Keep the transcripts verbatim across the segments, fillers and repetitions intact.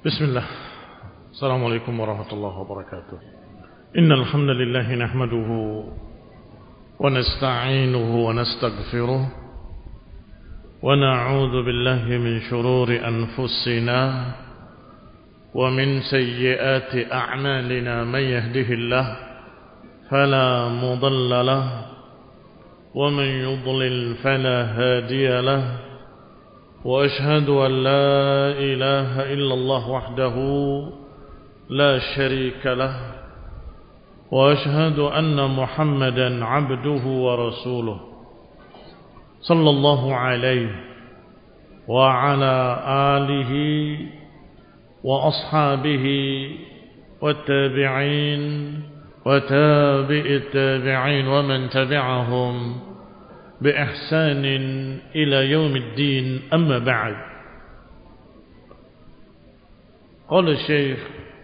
بسم الله. السلام عليكم ورحمة الله وبركاته. إن الحمد لله نحمده ونستعينه ونستغفره ونعوذ بالله من شرور أنفسنا ومن سيئات أعمالنا. من يهده الله فلا مضل له ومن يضلل فلا هادي له، وأشهد أن لا إله إلا الله وحده لا شريك له، وأشهد أن محمدا عبده ورسوله صلى الله عليه وعلى آله وأصحابه والتابعين وتابع التابعين ومن تبعهم بإحسان إلى يوم الدين. أما بعد، قال الشيخ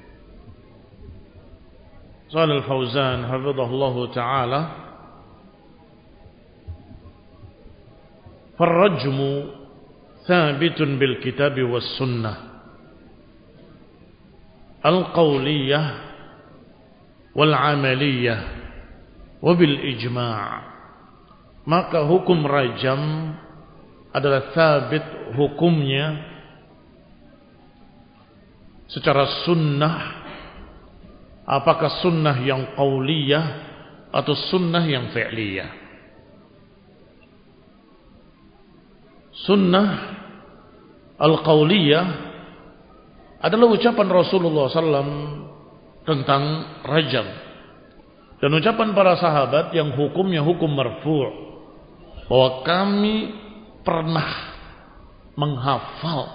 صالح الفوزان حفظه الله تعالى: فالرجم ثابت بالكتاب والسنة القولية والعملية وبالإجماع. Maka hukum rajam adalah sabit hukumnya secara sunnah, apakah sunnah yang qauliyah atau sunnah yang fi'liyah. Sunnah al-qauliyah adalah ucapan Rasulullah sallallahu alaihi wasallam tentang rajam, dan ucapan para sahabat yang hukumnya hukum marfu', bahwa kami pernah menghafal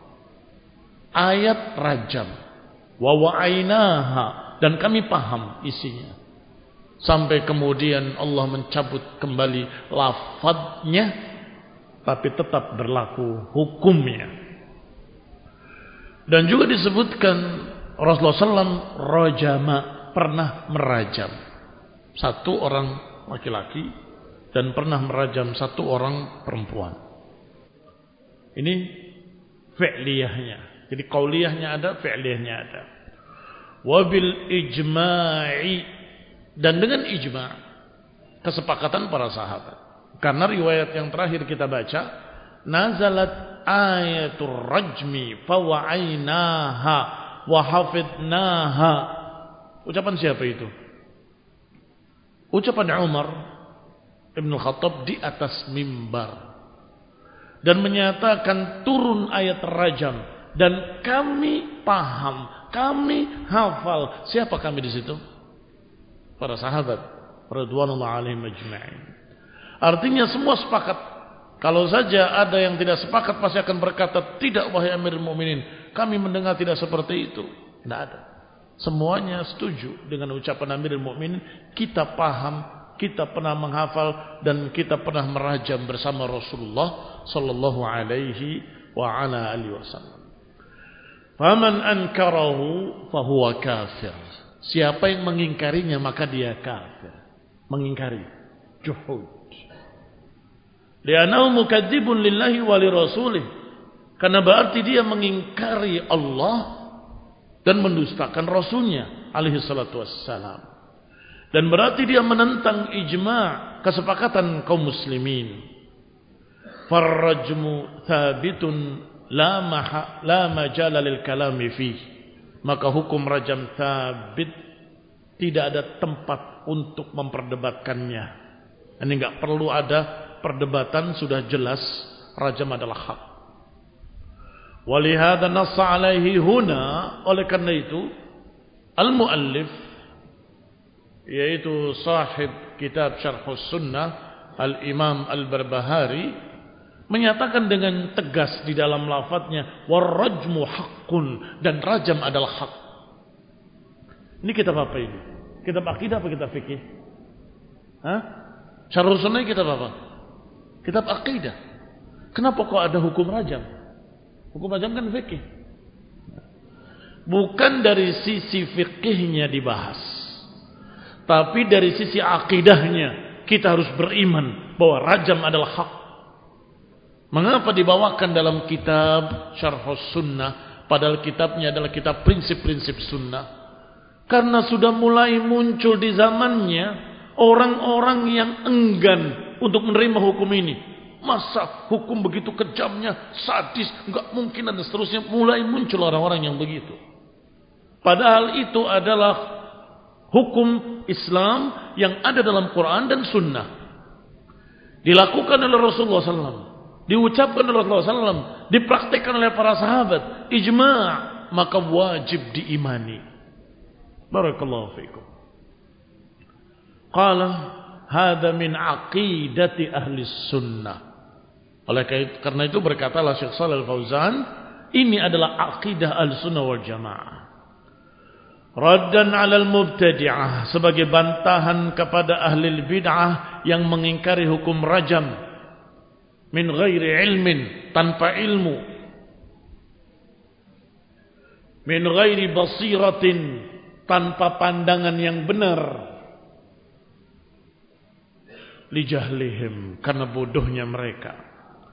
ayat rajam, wa wa'ainaha, dan kami paham isinya, sampai kemudian Allah mencabut kembali lafadznya, tapi tetap berlaku hukumnya. Dan juga disebutkan Rasulullah sallallahu alaihi wasallam rajama, pernah merajam satu orang laki-laki dan pernah merajam satu orang perempuan. Ini fi'liyahnya. Jadi qauliyahnya ada, fi'liyahnya ada. Wabil ijma'i, dan dengan ijma', kesepakatan para sahabat. Karena riwayat yang terakhir kita baca, nazalat ayatul rajmi fawa'ainaha wa hafidnaha. Ucapan siapa itu? Ucapan Umar Ibn Khattab di atas mimbar, dan menyatakan turun ayat rajam dan kami paham, kami hafal. Siapa kami di situ? Para sahabat radhiyallahu alaihim ajma'in. Artinya semua sepakat. Kalau saja ada yang tidak sepakat, pasti akan berkata, tidak wahai Amirul Mukminin, kami mendengar tidak seperti itu. Tidak ada. Semuanya setuju dengan ucapan Amirul Mukminin. Kita paham, kita pernah menghafal, dan kita pernah merajam bersama Rasulullah sallallahu alaihi wa ala alihi wasallam. Faman ankarahu fahuwa kafir. Siapa yang mengingkarinya maka dia kafir. Mengingkari, juhud. Li'annahu mukadzibun lillahi wa li rasulih. Karena berarti dia mengingkari Allah dan mendustakan Rasulnya alaihi salatu wassalam. Dan berarti dia menentang ijma', kesepakatan kaum muslimin. Farrajmu thabitun la maha la majala lil kalami fi. Maka hukum rajam thabit, tidak ada tempat untuk memperdebatkannya. Ini enggak perlu ada perdebatan, sudah jelas rajam adalah hak. Walihada nassa alaihi huna, oleh karena itu al-muallif, yaitu sahib kitab Syarhus Sunnah Al-Imam Al-Barbahari, menyatakan dengan tegas di dalam lafadznya, warrajmu haqqun, dan rajam adalah hak. Ini kitab apa ini? Kitab akidah apa kitab fikih? Hah? Syarhus Sunnah kitab apa? Kitab akidah. Kenapa kok ada hukum rajam? Hukum rajam kan fikih. Bukan dari sisi fikihnya dibahas, tapi dari sisi akidahnya. Kita harus beriman bahwa rajam adalah hak. Mengapa dibawakan dalam kitab Syarhus Sunnah padahal kitabnya adalah kitab prinsip-prinsip sunnah. Karena sudah mulai muncul di zamannya orang-orang yang enggan untuk menerima hukum ini. Masa hukum begitu kejamnya, sadis, enggak mungkin dan seterusnya. Mulai muncul orang-orang yang begitu. Padahal itu adalah hukum Islam yang ada dalam Quran dan Sunnah. Dilakukan oleh Rasulullah sallallahu alaihi wasallam, diucapkan oleh Rasulullah sallallahu alaihi wasallam, dipraktikkan oleh para sahabat, ijma', maka wajib diimani. Barakallahu fiikum. Qala hadza min aqidati ahli sunnah. Oleh karena itu berkatalah Syekh Shalih Al-Fauzan, ini adalah akidah Ahlussunnah wal Jamaah. Raddan 'alal mubtadi'ah, sebagai bantahan kepada ahli bid'ah yang mengingkari hukum rajam min ghairi ilmin, tanpa ilmu, min ghairi basiratin, tanpa pandangan yang benar, li jahlihim, karena bodohnya mereka,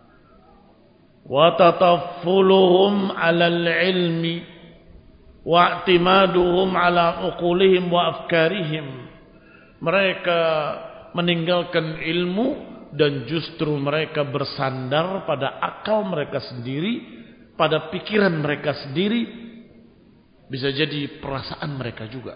wa tataffuluhum 'alal ilmi wa i'timaduhum 'ala uqulihim wa afkarihim. Mereka meninggalkan ilmu dan justru mereka bersandar pada akal mereka sendiri, pada pikiran mereka sendiri, bisa jadi perasaan mereka juga.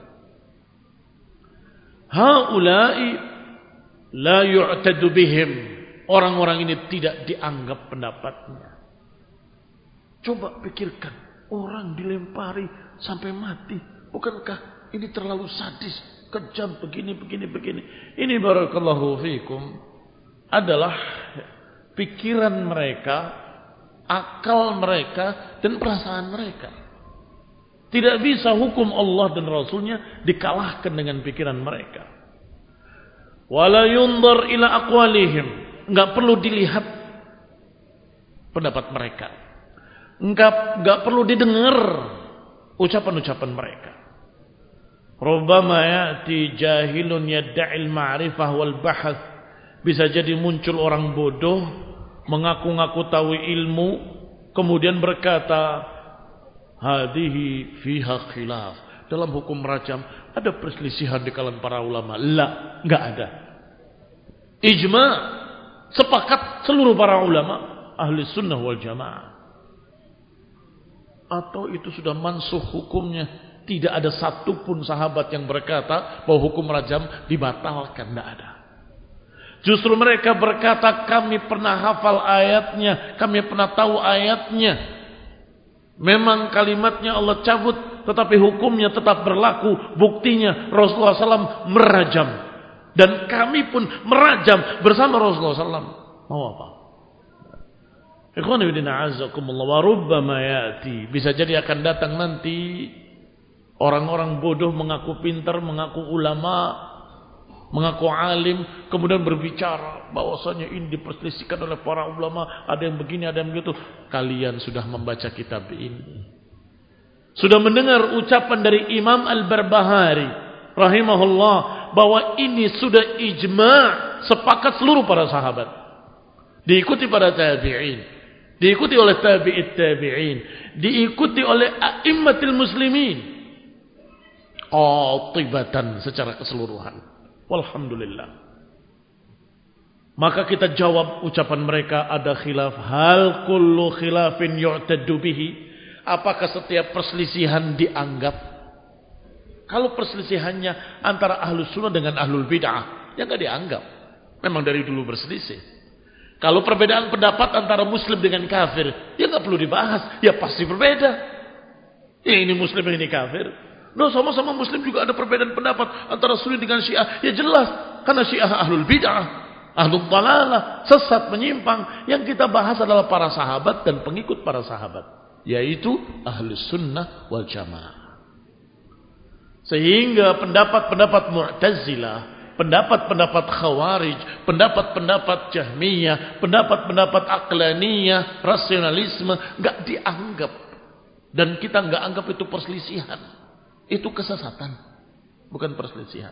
Haula'i la yu'tadu bihim, orang-orang ini tidak dianggap pendapatnya. Coba pikirkan, orang dilempari sampai mati, bukankah ini terlalu sadis, kejam, begini, begini, begini. Ini barakallahu fiikum adalah pikiran mereka, akal mereka, dan perasaan mereka. Tidak bisa hukum Allah dan Rasulnya dikalahkan dengan pikiran mereka. Wala yundar ila aqwalihim, enggak perlu dilihat pendapat mereka, enggak enggak perlu didengar ucapan-ucapan mereka. Rubbama ya'ti jahilun yad'il ma'rifah wal bahath, bisa jadi muncul orang bodoh mengaku-ngaku tahu ilmu kemudian berkata hadhihi fiha khilaf, dalam hukum rajam ada perselisihan di kalangan para ulama. La, enggak ada. Ijma', sepakat seluruh para ulama ahli sunnah wal jamaah. Atau itu sudah mansuh hukumnya, tidak ada satupun sahabat yang berkata bahwa hukum rajam dibatalkan, tidak ada. Justru mereka berkata, kami pernah hafal ayatnya, kami pernah tahu ayatnya. Memang kalimatnya Allah cabut, tetapi hukumnya tetap berlaku. Buktinya Rasulullah sallallahu alaihi wasallam merajam, dan kami pun merajam bersama Rasulullah sallallahu alaihi wasallam. Mau apa? Ikhwani fillah azakumullah, wa rubbama ya'ti, bisa jadi akan datang nanti orang-orang bodoh mengaku pintar, mengaku ulama, mengaku alim, kemudian berbicara bahwasanya ini diperselisihkan oleh para ulama, ada yang begini, ada yang begitu. Kalian sudah membaca kitab ini, sudah mendengar ucapan dari Imam Al-Barbahari rahimahullah bahwa ini sudah ijma', sepakat seluruh para sahabat, diikuti para tabi'in, diikuti oleh tabi'it tabi'in, diikuti oleh a'immatil muslimin qatibatan, secara keseluruhan. Walhamdulillah. Maka kita jawab ucapan mereka, ada khilaf. Hal kullu khilafin yu'taddu bihi, apakah setiap perselisihan dianggap? Kalau perselisihannya antara ahlus sunnah dengan ahlul bid'ah, ya enggak dianggap, memang dari dulu berselisih. Kalau perbedaan pendapat antara muslim dengan kafir, ya enggak perlu dibahas, ya pasti berbeda. Ya ini muslim, ini kafir. No, sama-sama muslim juga ada perbedaan pendapat antara sunni dengan syiah. Ya jelas, karena syiah ahlul bid'ah, ahlul dalalah, sesat, menyimpang. Yang kita bahas adalah para sahabat dan pengikut para sahabat, yaitu ahlus sunnah wal jamaah. Sehingga pendapat-pendapat Mu'tazilah, pendapat-pendapat Khawarij, pendapat-pendapat Jahmiyah, pendapat-pendapat Aqlaniyah, rasionalisme, enggak dianggap. Dan kita enggak anggap itu perselisihan. Itu kesesatan, bukan perselisihan.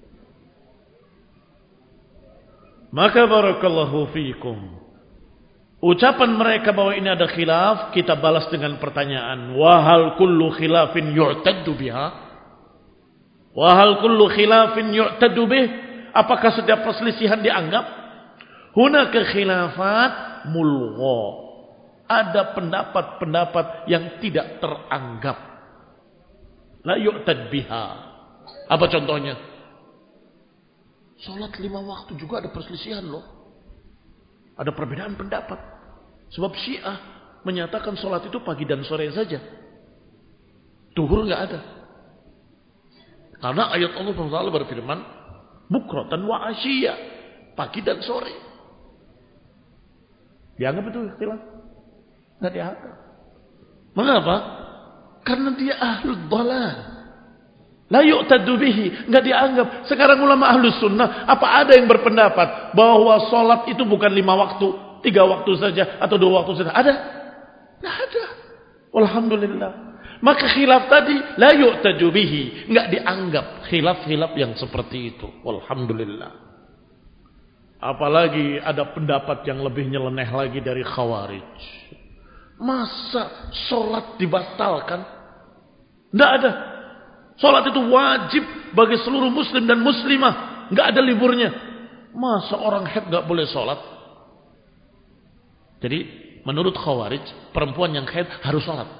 Maka barakallahu fiikum, Ucapan mereka bahwa ini ada khilaf, kita balas dengan pertanyaan. Wahal kullu khilafin yu'taddu biha? Wahal kullu khilafin yu'taddu bih? Apakah setiap perselisihan dianggap? Hunaka khilafat mulgha. Ada pendapat-pendapat yang tidak teranggap. La yu'tad biha. Apa contohnya? Salat lima waktu juga ada perselisihan loh. Ada perbedaan pendapat. Sebab Syiah menyatakan salat itu pagi dan sore saja. Duhur enggak ada. Karena ayat Allah subhanahu wa taala berfirman, bukratan wa asyiyah, pagi dan sore. Dianggap itu ikhtilaf? Enggak dianggap. Mengapa? Karena dia ahlul dhalal. La yu'tadu bihi, enggak dianggap. Sekarang ulama ahlus sunnah, apa ada yang berpendapat bahwa salat itu bukan lima waktu, tiga waktu saja atau dua waktu saja? Ada? Enggak ada. Alhamdulillah. Maka khilaf tadi la yu'tadu bihi, enggak dianggap khilaf-khilaf yang seperti itu. Alhamdulillah. Apalagi ada pendapat yang lebih nyeleneh lagi dari Khawarij. Masa sholat dibatalkan? Tidak ada. Sholat itu wajib bagi seluruh muslim dan muslimah. Tidak ada liburnya. Masa orang haid tidak boleh sholat? Jadi menurut Khawarij, perempuan yang haid harus sholat.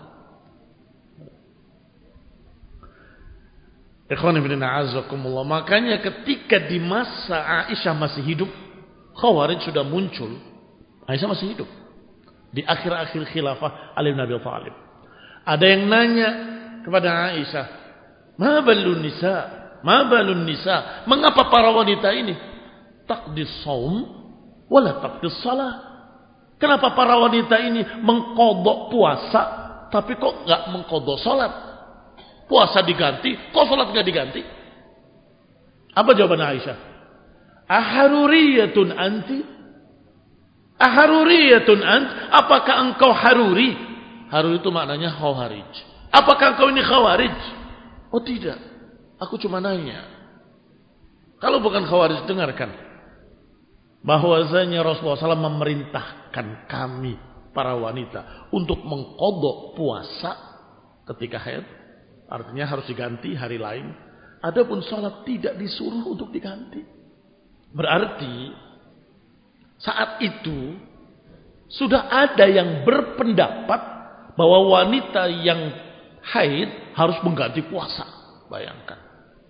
Ikhwan ibn a'azakumullah. Makanya ketika di masa Aisyah masih hidup, Khawarij sudah muncul. Aisyah masih hidup. Di akhir-akhir khilafah Ali bin Abi Thalib. Ada yang nanya kepada Aisyah, "Ma balun nisa? Ma balun nisa? Mengapa para wanita ini taqdis shaum wala taqdis shalah? Kenapa para wanita ini mengqadha puasa tapi kok enggak mengqadha salat? Puasa diganti, kok salat enggak diganti?" Apa jawaban Aisyah? "Aharuriyatun anti?" Aharuriyatun ant? Apakah engkau haruri? Haruri itu maknanya khawarij. Apakah engkau ini khawarij? Oh tidak. Aku cuma nanya. Kalau bukan khawarij, dengarkan. Bahwasanya Rasulullah shallallahu alaihi wasallam memerintahkan kami, para wanita, untuk mengqadha puasa ketika haid. Artinya harus diganti hari lain. Adapun salat tidak disuruh untuk diganti. Berarti saat itu sudah ada yang berpendapat bahwa wanita yang haid harus mengganti puasa. Bayangkan.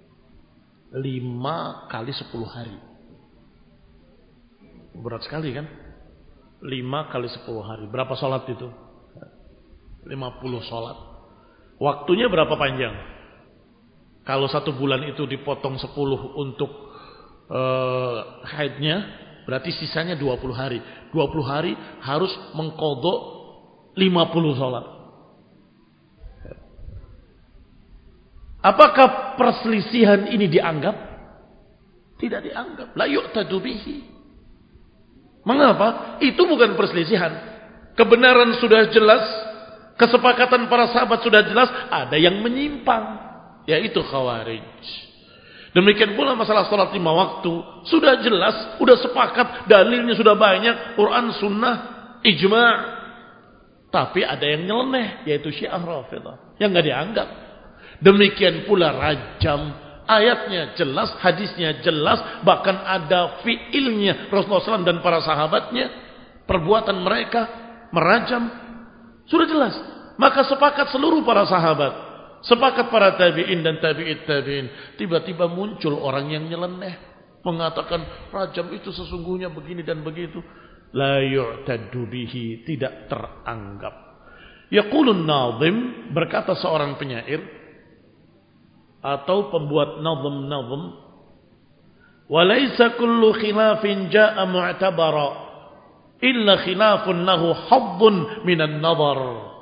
Lima kali sepuluh hari. Berat sekali kan? Lima kali sepuluh hari. Berapa sholat itu? Lima puluh sholat. Waktunya berapa panjang? Kalau satu bulan itu dipotong sepuluh untuk uh, haidnya, berarti sisanya dua puluh hari. dua puluh hari harus mengqadha lima puluh sholat. Apakah perselisihan ini dianggap? Tidak dianggap. La yu'tadu bihi. Mengapa? Itu bukan perselisihan. Kebenaran sudah jelas. Kesepakatan para sahabat sudah jelas. Ada yang menyimpang. Yaitu Khawarij. Demikian pula masalah salat lima waktu. Sudah jelas, sudah sepakat, dalilnya sudah banyak, Quran, sunnah, ijma'. Tapi ada yang nyeleneh, yaitu Syiah Rafidah, yang enggak dianggap. Demikian pula rajam, ayatnya jelas, hadisnya jelas, bahkan ada fiilnya Rasulullah shallallahu alaihi wasallam dan para sahabatnya, perbuatan mereka merajam, sudah jelas. Maka sepakat seluruh para sahabat. Sepakat para tabi'in dan tabi'it tabi'in. Tiba-tiba muncul orang yang nyeleneh. Mengatakan rajam itu sesungguhnya begini dan begitu. La yu'taddu bihi. Tidak teranggap. Yaqulun nazim. Berkata seorang penyair. Atau pembuat nazm-nazm. Walaysa kullu khilafin ja'a mu'tabara. Illa khilafun lahu haddun minan nazar.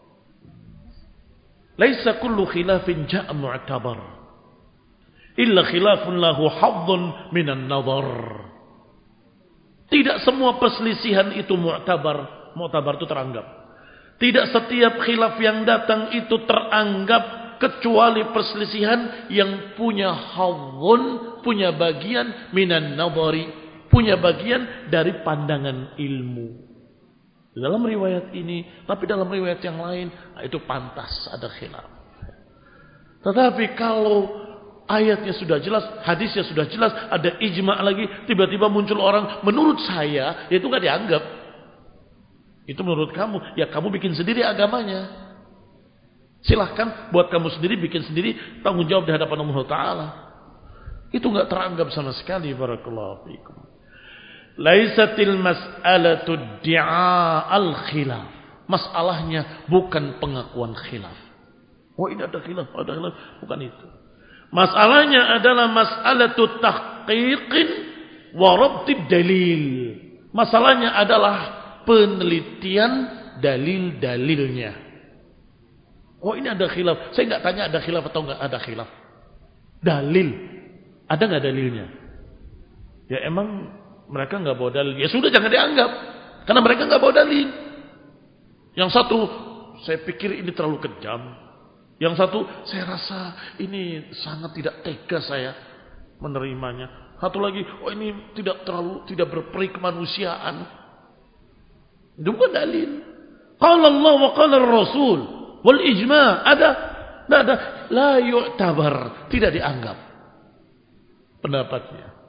Laisa kullu khilafin ja'a mu'tabar illa khilafun lahu haddun minan nadhar. Tidak semua perselisihan itu mu'tabar. Mu'tabar itu teranggap. Tidak setiap khilaf yang datang itu teranggap kecuali perselisihan yang punya haddun, punya bagian minan nadhari, punya bagian dari pandangan ilmu. Di dalam riwayat ini, tapi dalam riwayat yang lain, nah itu pantas ada khilaf. Tetapi kalau ayatnya sudah jelas, hadisnya sudah jelas, ada ijma lagi, tiba-tiba muncul orang, menurut saya, ya itu nggak dianggap. Itu menurut kamu, ya kamu bikin sendiri agamanya. Silahkan buat kamu sendiri, bikin sendiri, tanggung jawab di hadapan Allah Ta'ala. Itu nggak teranggap sama sekali. Barakallahu fiikum. Laisatil mas'alatu di'a al-khilaf. Masalahnya bukan pengakuan khilaf. Oh ini ada khilaf, ada khilaf. Bukan itu. Masalahnya adalah mas'alatu tahqiqin wa rabtid dalil. Masalahnya adalah penelitian dalil-dalilnya. Oh ini ada khilaf. Saya nggak tanya ada khilaf atau nggak ada khilaf. Dalil. Ada nggak dalilnya? Ya emang mereka nggak bawa dalil. Ya sudah jangan dianggap. Karena mereka nggak bawa dalil. Yang satu, saya pikir ini terlalu kejam. Yang satu, saya rasa ini sangat tidak tega saya menerimanya. Satu lagi, oh ini tidak terlalu tidak berperi kemanusiaan. Itu bukan dalil. Qala Allah wa qala Rasul. Wal ijma' ada, tidak ada, la yu'tabar, tidak dianggap pendapatnya.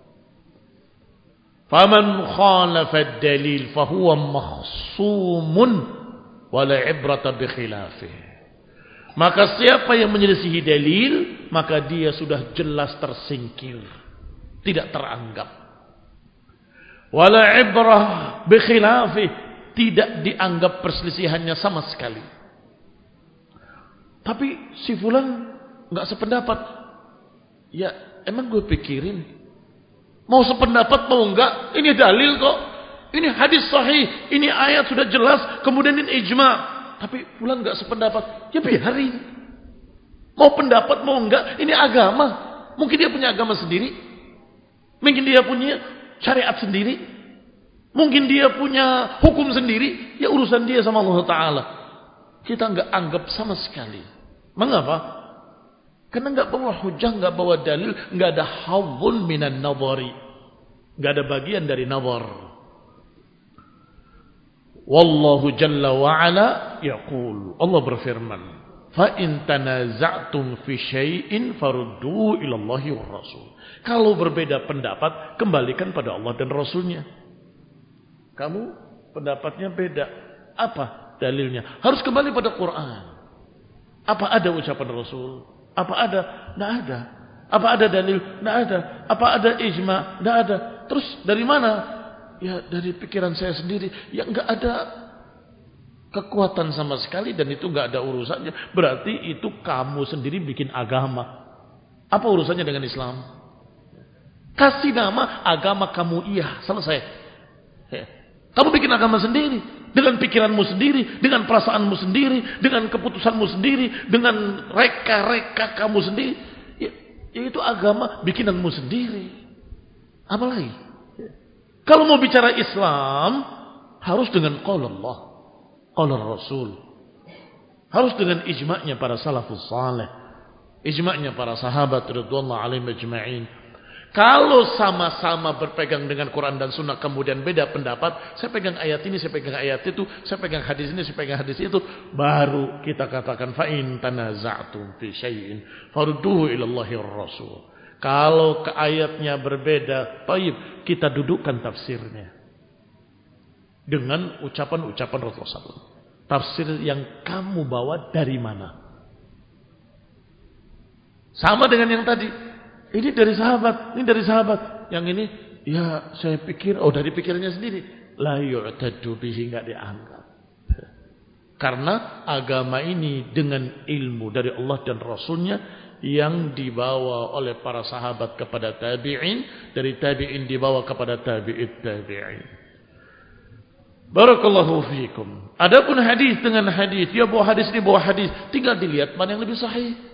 Faman khalafa ad-dalil fahuwa makhsumun wa la ibrata bi khilafih. Maka siapa yang menyelisihi dalil, maka dia sudah jelas tersingkir, tidak teranggap. Wa la ibrah bi khilafih, tidak dianggap perselisihannya sama sekali. Tapi si fulan nggak sependapat. Ya emang gue pikirin, mau sependapat mau enggak, ini dalil kok, ini hadis sahih, ini ayat sudah jelas, kemudian ini ijma. Tapi fulan nggak sependapat, ya biarin. Mau pendapat mau enggak, ini agama. Mungkin dia punya agama sendiri, mungkin dia punya syariat sendiri, mungkin dia punya hukum sendiri. Ya urusan dia sama Allah Ta'ala. Kita nggak anggap sama sekali. Mengapa? Karena nggak bawa hujah, nggak bawa dalil, nggak ada hawun minan nadhari, nggak ada bagian dari nadhar. Wallahu jalla wa ala yaqul. Allah berfirman, fa in tanaza'tum fi syai'in farudduhu ila Allahi war Rasul. Kalau berbeda pendapat, kembalikan pada Allah dan Rasulnya. Kamu pendapatnya beda, apa dalilnya? Harus kembali pada Quran. Apa ada ucapan Rasul? Apa ada? Tidak ada. Apa ada dalil? Tidak ada. Apa ada ijma? Tidak ada. Terus dari mana? Ya dari pikiran saya sendiri. Ya enggak ada kekuatan sama sekali dan itu enggak ada urusannya. Berarti itu kamu sendiri bikin agama. Apa urusannya dengan Islam? Kasih nama agama kamu, iya, selesai. Ya. Kamu bikin agama sendiri. Dengan pikiranmu sendiri, dengan perasaanmu sendiri, dengan keputusanmu sendiri, dengan reka-reka kamu sendiri. Ya, ya itu agama bikinanmu sendiri. Apa lagi? Ya. Kalau mau bicara Islam, harus dengan qaul Allah, qaul Rasul. Harus dengan ijma'nya para salafus saleh, ijma'nya para sahabat radhiyallahu alaihim ajma'in. Kalau sama-sama berpegang dengan Quran dan Sunnah kemudian beda pendapat, saya pegang ayat ini, saya pegang ayat itu, saya pegang hadis ini, saya pegang hadis itu, baru kita katakan fa in tanaza'tum fi syai'in farudduhu ila Allahi war Rasul. Kalau ke ayatnya berbeda, taib, kita dudukkan tafsirnya dengan ucapan-ucapan Rasulullah sallallahu alaihi wasallam. Tafsir yang kamu bawa dari mana? Sama dengan yang tadi. Ini dari sahabat, ini dari sahabat. Yang ini, ya saya pikir, oh dari pikirannya sendiri. La yu'taddu bihi, enggak dianggap. Karena agama ini dengan ilmu dari Allah dan Rasulnya yang dibawa oleh para sahabat kepada tabi'in, dari tabi'in dibawa kepada tabi'it tabi'in. Barakallahu fiikum. Adapun hadis dengan hadis, dia bawa hadis, dia bawa hadis, tinggal dilihat mana yang lebih sahih.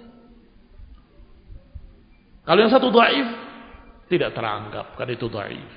Kalau yang satu dhaif, tidak teranggap, kan itu dhaif.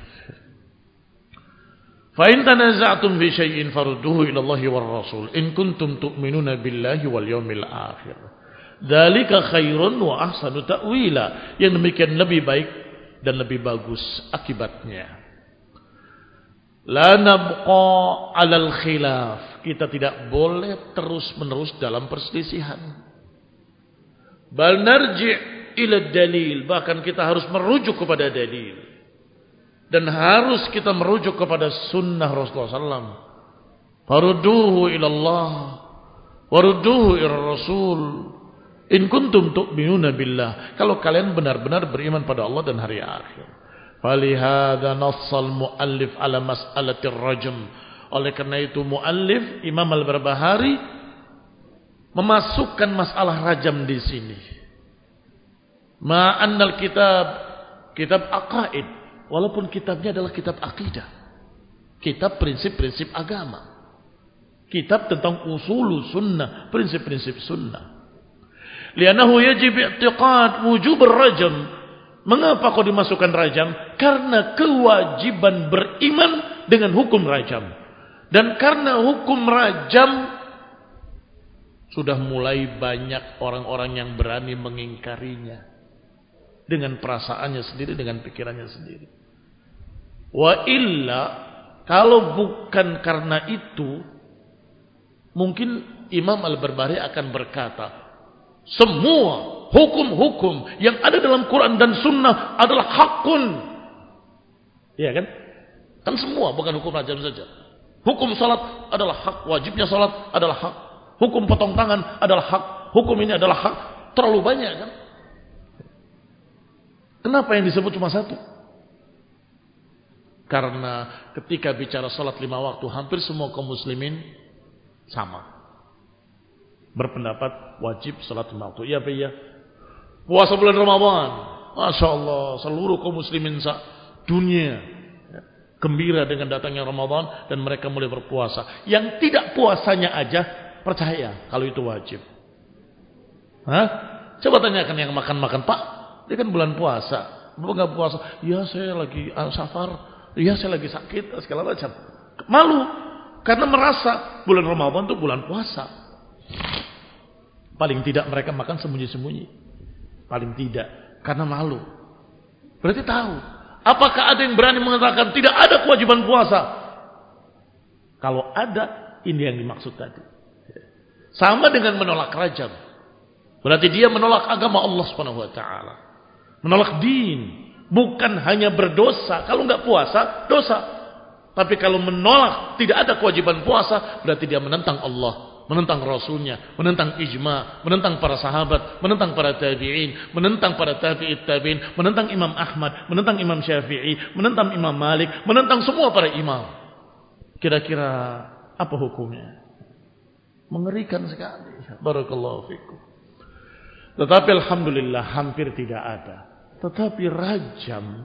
Fa in tanaza'tum fi syai'in farudduhu ila Allahi war Rasul in kuntum tu'minuna billahi wal yawmil akhir. Dzalika khairun wa ahsanu ta'wila. Yang demikian lebih baik dan lebih bagus akibatnya. La nabqa 'alal khilaf. Kita tidak boleh terus-menerus dalam perselisihan. Bal narji' ila dalil. Bahkan kita harus merujuk kepada dalil. Dan harus kita merujuk kepada sunnah Rasulullah sallallahu alaihi wasallam. Farudduhu ila Allah. Warudduhu ila Rasul. In kuntum tu'minuna billah. Kalau kalian benar-benar beriman pada Allah dan hari akhir. Falihada nassal muallif ala mas'alatir rajm. Oleh karena itu muallif Imam Al-Barbahari memasukkan masalah rajam di sini. Ma'annal kitab kitab aqaid, walaupun kitabnya adalah kitab akidah. Kitab prinsip-prinsip agama. Kitab tentang usulu sunnah, prinsip-prinsip sunnah. Lianahu yajib i'tiqad wujub ar-rajam. Mengapa kau dimasukkan rajam? Karena kewajiban beriman dengan hukum rajam. Dan karena hukum rajam sudah mulai banyak orang-orang yang berani mengingkarinya dengan perasaannya sendiri, dengan pikirannya sendiri. Wa illa, kalau bukan karena itu, mungkin Imam Al-Barbahari akan berkata, semua hukum-hukum yang ada dalam Quran dan Sunnah adalah hakun. Iya kan? Kan semua, bukan hukum rajam saja. Hukum salat adalah hak, wajibnya salat adalah hak. Hukum potong tangan adalah hak, hukum ini adalah hak. Terlalu banyak kan? Kenapa yang disebut cuma satu? Karena ketika bicara salat lima waktu, hampir semua kaum muslimin sama. Berpendapat wajib salat lima waktu. Iya, iya. Puasa bulan Ramadan, masya Allah, seluruh kaum muslimin dunia gembira dengan datangnya Ramadan dan mereka mulai berpuasa. Yang tidak puasanya aja percaya kalau itu wajib. Hah? Coba tanyakan yang makan-makan, Pak, dia kan bulan puasa. Enggak puasa? Ya saya lagi uh, safar. Ya saya lagi sakit, segala macam. Malu karena merasa bulan Ramadan itu bulan puasa. Paling tidak mereka makan sembunyi-sembunyi. Paling tidak karena malu. Berarti tahu. Apakah ada yang berani mengatakan tidak ada kewajiban puasa? Kalau ada, ini yang dimaksud tadi. Sama dengan menolak rajam. Berarti dia menolak agama Allah Subhanahu wa taala. Menolak din. Bukan hanya berdosa. Kalau enggak puasa, dosa. Tapi kalau menolak tidak ada kewajiban puasa, berarti dia menentang Allah. Menentang Rasulnya, menentang ijma, menentang para sahabat, menentang para tabi'in, menentang para tabi'it tabi'in, menentang Imam Ahmad, menentang Imam Syafi'i, menentang Imam Malik, menentang semua para imam. Kira-kira apa hukumnya? Mengerikan sekali. Barakallahu fikum. Tetapi alhamdulillah hampir tidak ada. Tetapi rajam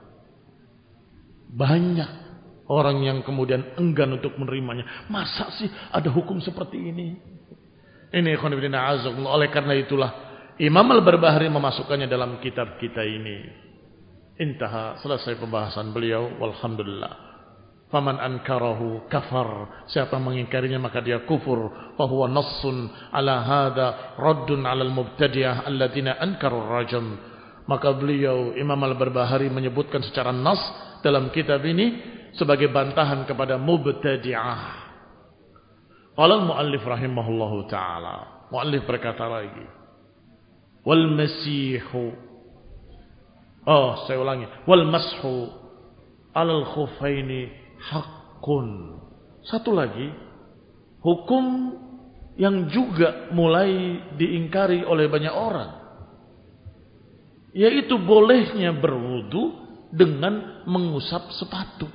banyak orang yang kemudian enggan untuk menerimanya. Masa sih ada hukum seperti ini? Ini ikhwan fillah azakumullah. Oleh karena itulah Imam Al-Barbahari memasukkannya dalam kitab kita ini. Intaha, selesai pembahasan beliau. Walhamdulillah. Faman ankarahu kafar. Siapa mengingkarinya maka dia kufur. Fahuwa nassun ala hadha raddun ala al-mubtadi'ah alladhina ankaru rajam. Maka beliau Imam Al-Barbahari menyebutkan secara nas dalam kitab ini sebagai bantahan kepada mubtadi'ah. Qala al-muallif rahimahullahu taala. Muallif berkata lagi. Wal masihu. Oh, saya ulangi. Wal mashu 'alal khuffaini haqqun. Satu lagi, hukum yang juga mulai diingkari oleh banyak orang, yaitu bolehnya berwudu dengan mengusap sepatu.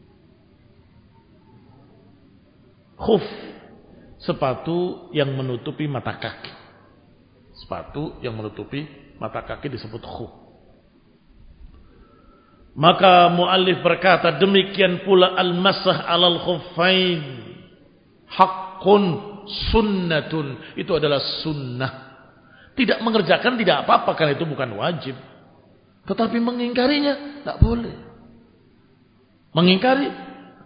Khuf, sepatu yang menutupi mata kaki. Sepatu yang menutupi mata kaki disebut khuf. Maka muallif berkata, demikian pula al-masah 'alal khuffain haqqun sunnatun. Itu adalah sunnah. Tidak mengerjakan tidak apa-apa karena itu bukan wajib. Tetapi mengingkarinya tidak boleh. Mengingkari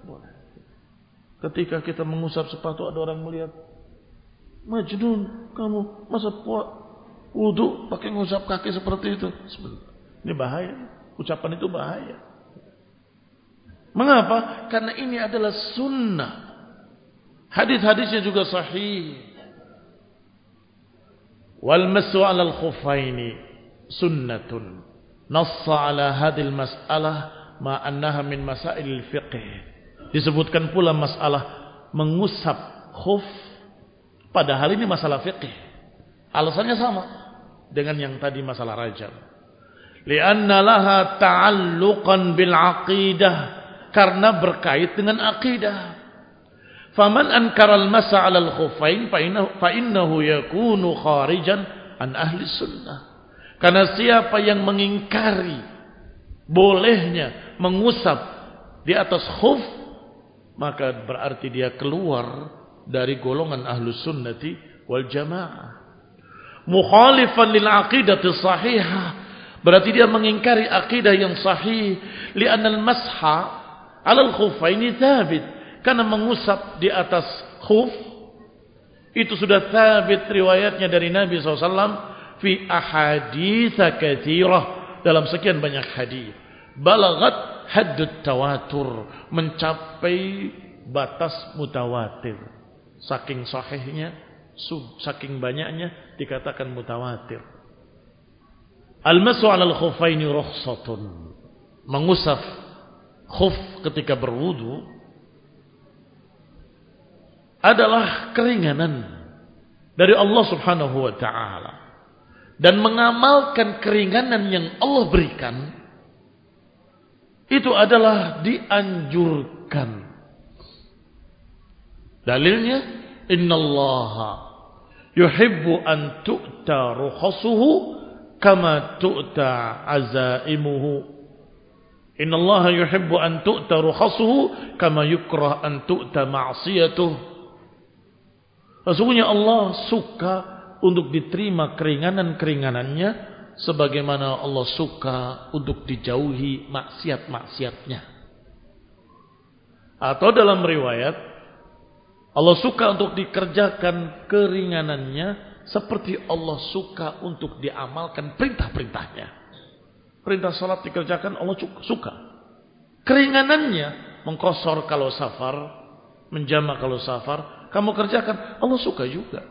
ketika kita mengusap sepatu ada orang melihat, Majnun, kamu masa wudu pakai ngusap kaki seperti itu? Ini bahaya. Ucapan itu bahaya. Mengapa? Karena ini adalah sunnah. Hadis-hadisnya juga sahih. Wal masu 'alal khuffaini sunnatun. Nassa 'ala hadhil mas'alah ma annaha min masailil fiqh. Disebutkan pula masalah mengusap khuf, padahal ini masalah fiqh. Alasannya sama dengan yang tadi masalah rajam. Lianna laha ta'alluqan bil aqidah, karena berkait dengan akidah. Faman ankara al-masa 'ala al-khuffain fa innahu yakunu kharijan an ahli sunnah. Karena siapa yang mengingkari bolehnya mengusap di atas khuf, maka berarti dia keluar dari golongan ahlus sunnati wal jamaah. Mukhalifan lil aqidati sahihah, berarti dia mengingkari akidah yang sahih. Li'anna al-masha 'ala al-khuffaini thabit, karena mengusap di atas khuf itu sudah thabit riwayatnya dari Nabi shallallahu alaihi wasallam fi ahadits katsirah, dalam sekian banyak hadis. Balagat haddut tawatur, mencapai batas mutawatir. Saking sahihnya, saking banyaknya dikatakan mutawatir. Al-masu 'alal khuffaini rukhsatun, mengusap khuf ketika berwudu adalah keringanan dari Allah Subhanahu wa ta'ala. Dan mengamalkan keringanan yang Allah berikan itu adalah dianjurkan. Dalilnya, innallaha yuhibbu an tu'ta rukhasuhu kama tu'ta azaimuhu. Innallaha yuhibbu an tu'ta rukhasuhu kama yukrah an tu'ta ma'siyatuh. Sesungguhnya Allah suka untuk diterima keringanan-keringanannya, sebagaimana Allah suka untuk dijauhi maksiat-maksiatnya. Atau dalam riwayat, Allah suka untuk dikerjakan keringanannya seperti Allah suka untuk diamalkan perintah-perintahnya. Perintah salat dikerjakan, Allah suka. Keringanannya, mengkosor kalau safar, menjama kalau safar, kamu kerjakan, Allah suka juga.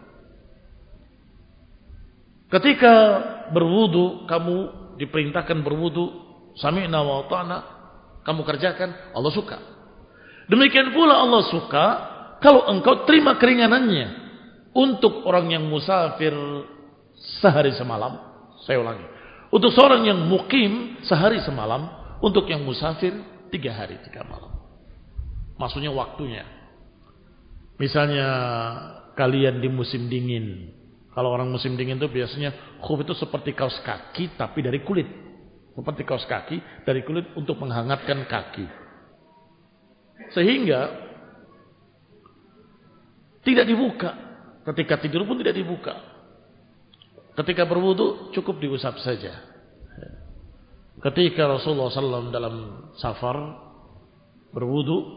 Ketika berwudu, kamu diperintahkan berwudu, sami'na wa ata'na, kamu kerjakan, Allah suka. Demikian pula Allah suka kalau engkau terima keringanannya untuk orang yang musafir sehari semalam. Saya ulangi, untuk seorang yang mukim sehari semalam, untuk yang musafir tiga hari tiga malam. Maksudnya waktunya. Misalnya kalian di musim dingin. Kalau orang musim dingin itu biasanya khuf itu seperti kaos kaki tapi dari kulit. Seperti kaos kaki dari kulit untuk menghangatkan kaki. Sehingga tidak dibuka. Ketika tidur pun tidak dibuka. Ketika berwudu cukup diusap saja. Ketika Rasulullah shallallahu alaihi wasallam dalam safar berwudu,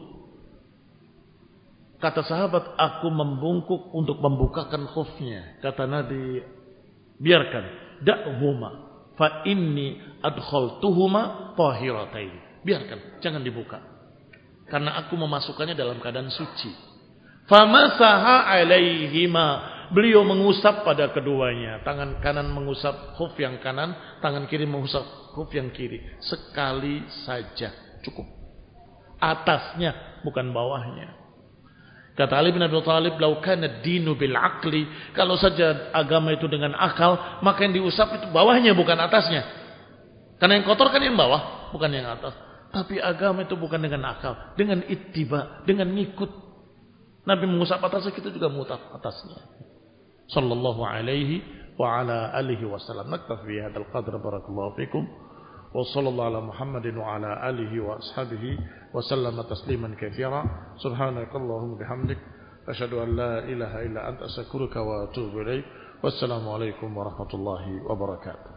kata sahabat, aku membungkuk untuk membukakan khufnya. Kata Nabi, biarkan, da'huma fa inni adkhaltuhuma tahiratain. Biarkan, jangan dibuka. Karena aku memasukkannya dalam keadaan suci. Famasaha alaihima, beliau mengusap pada keduanya. Tangan kanan mengusap khuf yang kanan, tangan kiri mengusap khuf yang kiri. Sekali saja, cukup. Atasnya, bukan bawahnya. Kata Ali bin Abi Thalib, "Lau kana ad-dinu bil aqli", kalau saja agama itu dengan akal, maka yang diusap itu bawahnya bukan atasnya. Karena yang kotor kan yang bawah, bukan yang atas. Tapi agama itu bukan dengan akal, dengan ittiba, dengan ngikut. Nabi mengusap atasnya, kita juga mengusap atasnya. Sallallahu alaihi wa ala alihi wasallam. Naktafi hadzal qadr, barakallahu fikum. Wa sallallahu ala Muhammadin wa ala alihi wa ashabihi wa sallama tasliman katsira. Subhanakallahumma bihamdik, asyhadu an la ilaha illa anta, astaghfiruka wa atubu ilaik. Wassalamu alaikum warahmatullahi wabarakatuh.